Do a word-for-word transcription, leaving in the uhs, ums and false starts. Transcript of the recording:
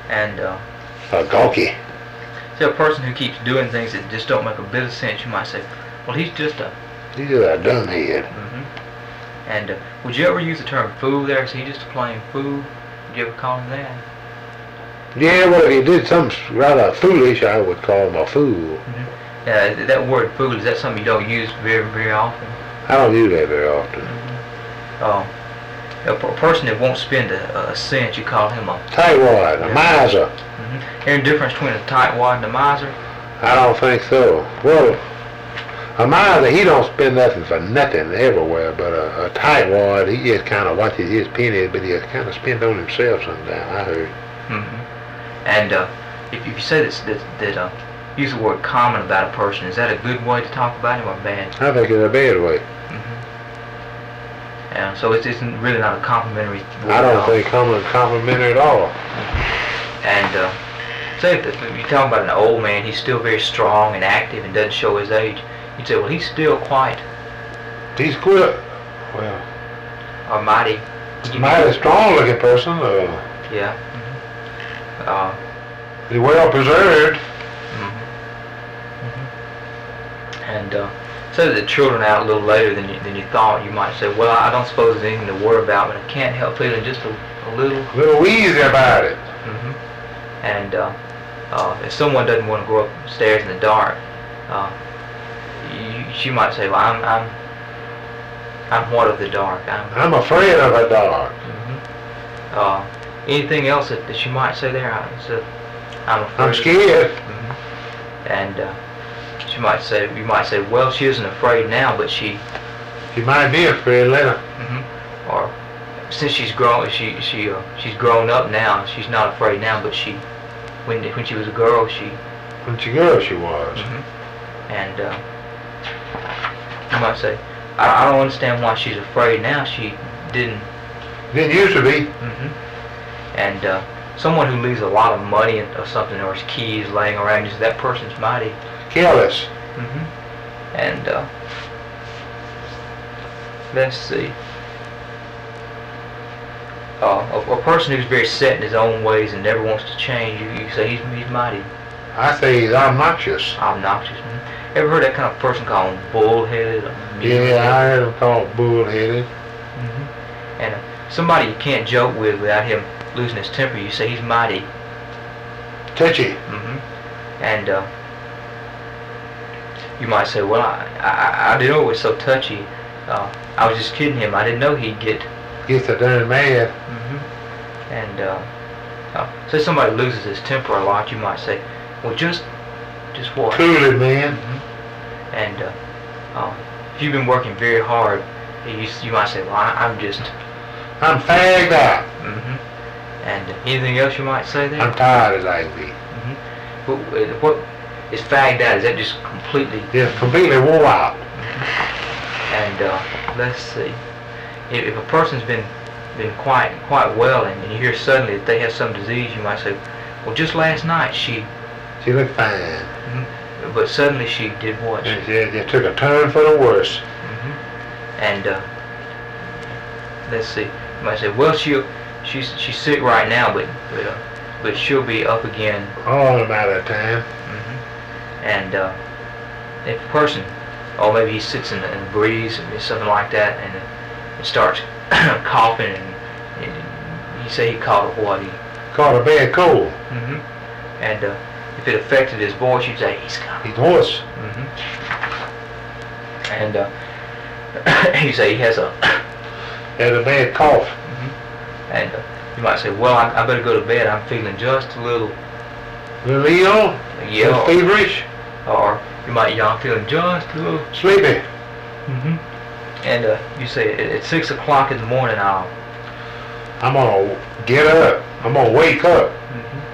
And uh, A gawky. see, a person who keeps doing things that just don't make a bit of sense, you might say, well, he's just a... He's just a dumbhead. Mm-hmm. And uh, would you ever use the term fool there? Is he just a plain fool? Would you ever call him that? Yeah, well, if he did something rather foolish, I would call him a fool. Mm-hmm. Uh, that word fool, is that something you don't use very, very often? I don't use that very often. Mm-hmm. uh, a, a person that won't spend a, a cent, you call him a... Tightwad, a miser. Mm-hmm. Any difference between a tightwad and a miser? I don't think so. Well, a miser, he don't spend nothing for nothing everywhere, but a, a tightwad, he just kind of watches his pennies, but he kind of spend on himself sometimes, I heard. Mm-hmm. And uh, if, if you say that, that, that uh, use the word common about a person, is that a good way to talk about him or bad? I think it's a bad way. Mm-hmm. Yeah, so it's, it's really not a complimentary word. I don't think common complimentary at all. Mm-hmm. And uh, say if, if you're talking about an old man, he's still very strong and active and doesn't show his age, you'd say, well, he's still quite... He's quite, well... Or mighty. He's a mighty strong-looking person. Uh, yeah. Uh, He's well preserved. Mm-hmm. Mm-hmm. And uh, say that the children out a little later than you, than you thought, you might say, well, I don't suppose there's anything to worry about, but I can't help feeling just a, a little... A little wheezy about it. Mm-hmm. And uh, uh, if someone doesn't want to go upstairs in the dark, uh, you, she might say, well, I'm, I'm, I'm what of the dark? I'm, I'm afraid of the dark. Mm-hmm. uh, Anything else that, that you might say there? I said, I'm afraid. I'm scared. Mm-hmm. And uh, she might say, you might say, well, she isn't afraid now, but she. She might be afraid later. Mm-hmm. Or since she's grown, she she uh, she's grown up now. She's not afraid now, but she, when when she was a girl, she. When she girl, she was. Mm-hmm. And uh, you might say, I, I don't understand why she's afraid now. She didn't. Didn't used to be. Mm-hmm. And uh, someone who leaves a lot of money or something, or his keys laying around, just that person's mighty careless. Mm-hmm. And uh, let's see. Uh, a, a person who's very set in his own ways and never wants to change, you, you say he's, he's mighty. I say he's obnoxious. Obnoxious. Mm-hmm. Ever heard that kind of person called bullheaded? Or yeah, I heard him called bullheaded. Mm-hmm. And uh, somebody you can't joke with without him losing his temper, you say he's mighty touchy. Mm-hmm. And uh, you might say, well, I, I, I didn't know it was so touchy. Uh, I was just kidding him. I didn't know he'd get gets a darn mad. Mm-hmm. And uh, uh, say somebody loses his temper a lot, you might say, well, just just what? Cool it, man. Mm-hmm. And uh, uh, if you've been working very hard, you, you might say, well, I, I'm just I'm fagged out. Mm-hmm. And anything else you might say there? I'm tired as I can be. Mm-hmm. What, what is fagged out? Is that just completely? Yeah, completely wore out. Mm-hmm. And uh, let's see. If, if a person's been been quite quite well, and, and you hear suddenly that they have some disease, you might say, well, just last night she. She looked fine. Mm-hmm. But suddenly she did what? She, she, she took a turn for the worse. Mm-hmm. And uh, let's see. You might say, well, she'll. She's she's sick right now, but but, uh, but she'll be up again. All in a matter of time. Mm-hmm. And uh, if a person, or maybe he sits in the, in the breeze or something like that, and it starts coughing, and, and you say he caught a what? He caught a bad cold. Mm-hmm. And uh, if it affected his voice, you'd say he's got. He's hoarse. Mm-hmm. And uh, you say he has a. Has a bad cough. And uh, you might say, well, I, I better go to bed. I'm feeling just a little... A little ill? Yeah. Feverish? Or you might, yeah, I'm feeling just a little... Sleepy? Mm-hmm. And uh, you say, at, at six o'clock in the morning, I'll... I'm going to get up. I'm going to wake up. Mm-hmm.